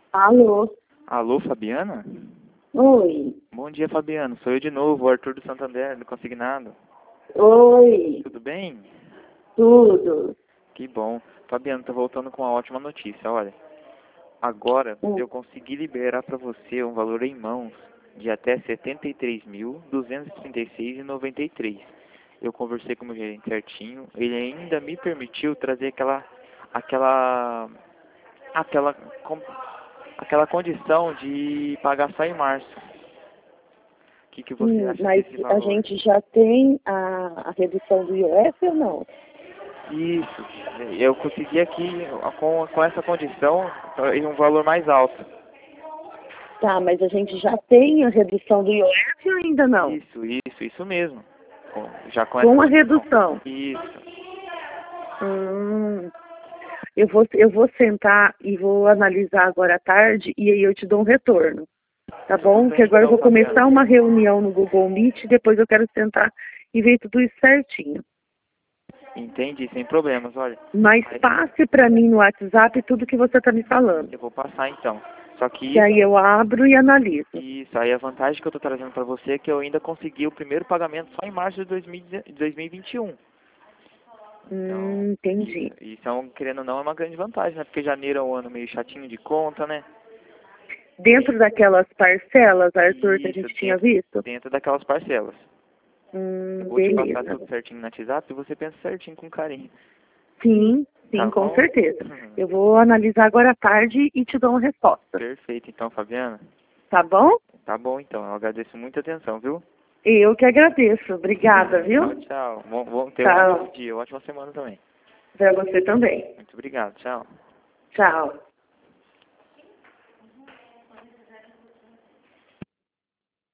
Alô? Alô, Fabiana? Oi. Bom dia, Fabiano. Sou eu de novo, o Arthur do Santander, do Consignado. Oi. Tudo bem? Tudo. Que bom. Fabiano, tô voltando com uma ótima notícia. Olha, agora eu consegui liberar para você um valor em mãos de até R$ 73.236,93. Eu conversei com o meu gerente certinho. Ele ainda me permitiu trazer aquela, aquela, com- aquela condição de pagar só em março. O que você acha Mas desse a valor? gente já tem a redução do IOF ou não? Isso, eu consegui aqui com essa condição em um valor mais alto. Tá, mas a gente já tem a redução do IOF ou ainda não? Isso mesmo. Já com essa Com a condição. redução. Isso. Hum, eu vou sentar e vou analisar agora à tarde e aí eu te dou um retorno. Tá Tudo bom? Que bem agora eu então, vou começar Fabiana. uma reunião no Google Meet e depois eu quero sentar e ver tudo isso certinho. Entendi, sem problemas, olha. Mas passe para mim no WhatsApp tudo que você está me falando. Eu vou passar então. Só que Que aí eu abro e analiso. isso aí a vantagem que eu estou trazendo para você é que eu ainda consegui o primeiro pagamento só em março de 2021. Então, Entendi. isso é querendo ou não, é uma grande vantagem, né? Porque janeiro é um ano meio chatinho de conta, né? Dentro daquelas parcelas, Arthur, que a Isso, gente tinha visto? dentro daquelas parcelas. Eu vou te passar Beleza. tudo certinho no WhatsApp e você pensa certinho com carinho. Sim, Tá sim, com bom? certeza. Eu vou analisar agora à tarde e te dou uma resposta. Perfeito, então, Fabiana. Tá bom? Tá bom, então. Eu agradeço muita atenção, viu? Eu que agradeço. Obrigada, Tchau, viu? tchau. Bom ter um ótimo Tchau. dia, ótima semana também. Pra você também. Muito obrigado, tchau. Tchau.